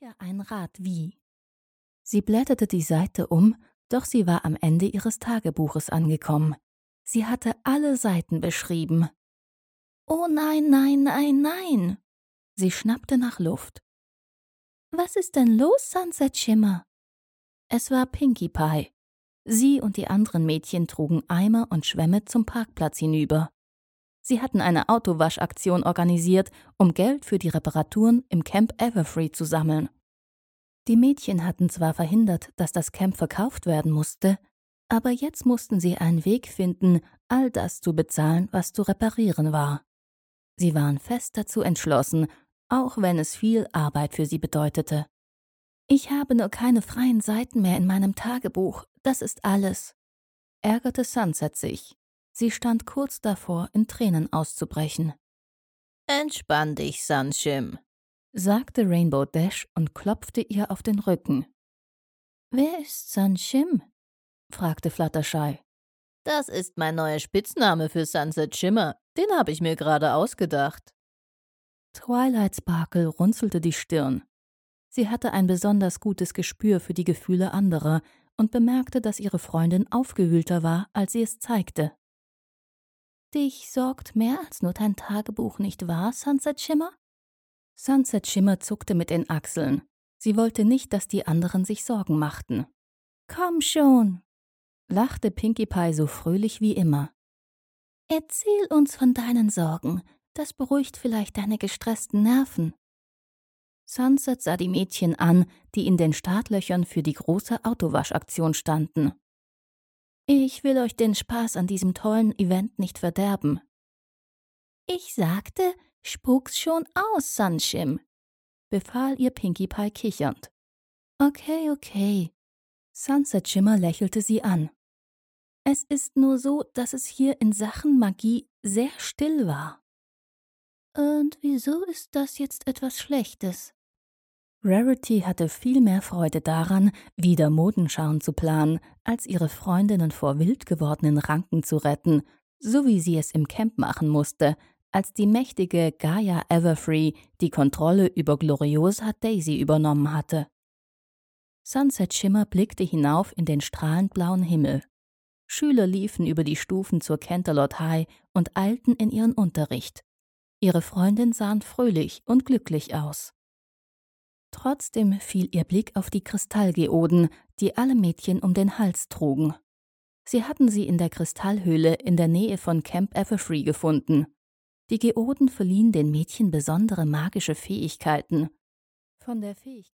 sicher ein Rat wie. Sie blätterte die Seite um, doch sie war am Ende ihres Tagebuches angekommen. Sie hatte alle Seiten beschrieben. Oh nein, nein, nein, nein! Sie schnappte nach Luft. Was ist denn los, Sunset Shimmer? Es war Pinkie Pie. Sie und die anderen Mädchen trugen Eimer und Schwämme zum Parkplatz hinüber. Sie hatten eine Autowaschaktion organisiert, um Geld für die Reparaturen im Camp Everfree zu sammeln. Die Mädchen hatten zwar verhindert, dass das Camp verkauft werden musste, aber jetzt mussten sie einen Weg finden, all das zu bezahlen, was zu reparieren war. Sie waren fest dazu entschlossen, auch wenn es viel Arbeit für sie bedeutete. »Ich habe nur keine freien Seiten mehr in meinem Tagebuch, das ist alles«, ärgerte Sunset sich. Sie stand kurz davor, in Tränen auszubrechen. »Entspann dich, Sunshim«, sagte Rainbow Dash und klopfte ihr auf den Rücken. »Wer ist Sunshim?« fragte Fluttershy. »Das ist mein neuer Spitzname für Sunset Shimmer. Den habe ich mir gerade ausgedacht.« Twilight Sparkle runzelte die Stirn. Sie hatte ein besonders gutes Gespür für die Gefühle anderer und bemerkte, dass ihre Freundin aufgewühlter war, als sie es zeigte. »Dich sorgt mehr als nur dein Tagebuch, nicht wahr, Sunset Shimmer?« Sunset Shimmer zuckte mit den Achseln. Sie wollte nicht, dass die anderen sich Sorgen machten. »Komm schon«, lachte Pinkie Pie so fröhlich wie immer. »Erzähl uns von deinen Sorgen. Das beruhigt vielleicht deine gestressten Nerven.« Sunset sah die Mädchen an, die in den Startlöchern für die große Autowaschaktion standen. »Ich will euch den Spaß an diesem tollen Event nicht verderben.« »Ich sagte, spuck's schon aus, Sunshim«, befahl ihr Pinkie Pie kichernd. Okay. Sunset Shimmer lächelte sie an. »Es ist nur so, dass es hier in Sachen Magie sehr still war.« »Und wieso ist das jetzt etwas Schlechtes?« Rarity hatte viel mehr Freude daran, wieder Modenschauen zu planen, als ihre Freundinnen vor wild gewordenen Ranken zu retten, so wie sie es im Camp machen musste, als die mächtige Gaia Everfree die Kontrolle über Gloriosa Daisy übernommen hatte. Sunset Shimmer blickte hinauf in den strahlend blauen Himmel. Schüler liefen über die Stufen zur Canterlot High und eilten in ihren Unterricht. Ihre Freundinnen sahen fröhlich und glücklich aus. Trotzdem fiel ihr Blick auf die Kristallgeoden, die alle Mädchen um den Hals trugen. Sie hatten sie in der Kristallhöhle in der Nähe von Camp Everfree gefunden. Die Geoden verliehen den Mädchen besondere magische Fähigkeiten. Von der Fähigkeit